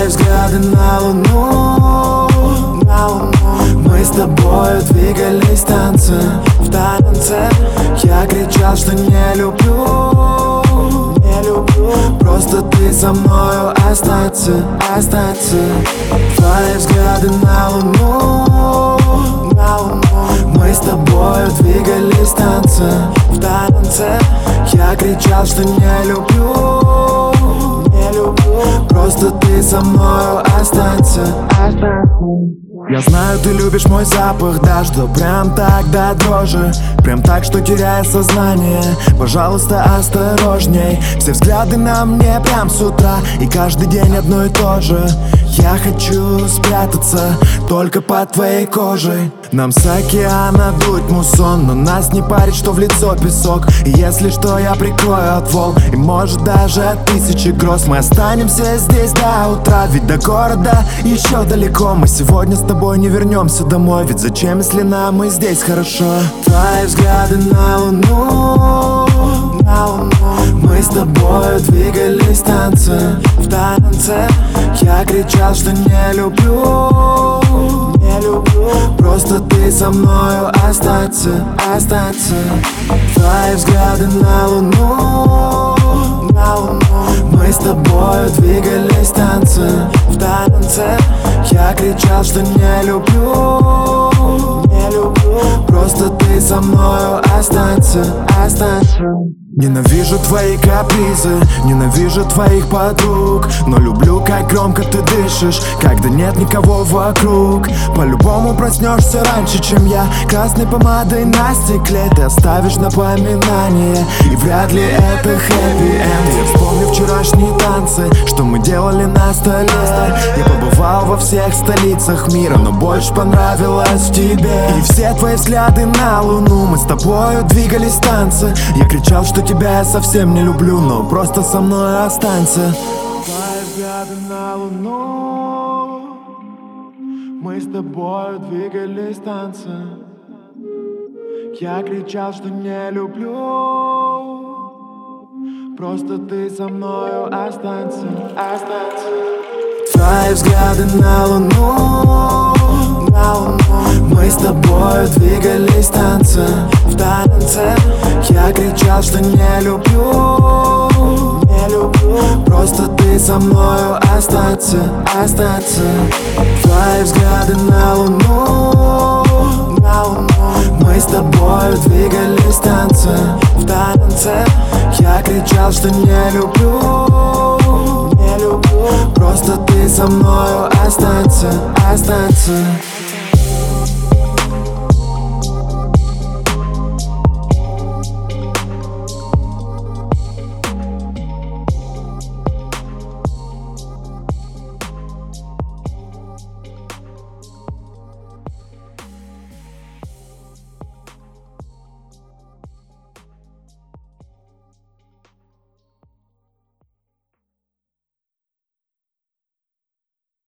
взгляды на луну, мы с тобою двигались в танце. Я кричал, что не люблю, просто ты со мною останься. Твои взгляды на луну, мы с тобою двигались в танце. Я кричал, что не люблю, просто ты со мною останься. Я знаю, ты любишь мой запах, да, что прям так до дрожи, прям так, что теряю сознание. Пожалуйста, осторожней. Все взгляды на мне прям с утра, и каждый день одно и то же. Я хочу спрятаться только под твоей кожей. Нам с океана дуть муссон, но нас не парит, что в лицо песок. И если что, я прикрою от волн, и может даже от тысячи гроз. Мы останемся здесь до утра, ведь до города еще далеко. Мы сегодня с тобой не вернемся домой, ведь зачем, если нам и здесь хорошо? Твои взгляды на луну, мы с тобою двигались в танце. Я кричал, что не люблю, просто ты со мною останься. Твои взгляды на луну, мы с тобою двигались в танце. Я кричал, что не люблю, просто ты со мною останься. Ненавижу твои капризы, ненавижу твоих подруг, но люблю, как громко ты дышишь, когда нет никого вокруг. По-любому проснешься раньше, чем я, красной помадой на стекле ты оставишь напоминание, и вряд ли это хэппи-энд. Я вспомню вчерашние танцы, что мы делали на столе. Я побывал во всех столицах мира, но больше понравилось в тебе. И все твои взгляды на луну, мы с тобою двигались в танце. Я кричал, что тебя я совсем не люблю, но просто со мной останься. Твои взгляды на луну, мы с тобою двигались в танце. Я кричал, что не люблю, просто ты со мною останься. Твои взгляды на луну, мы с тобою двигались в танце. Я кричал, что не люблю, просто ты со мною останься. Твои взгляды на луну, мы с тобою двигались в танце. Я кричал, что не люблю, просто ты со мною останься.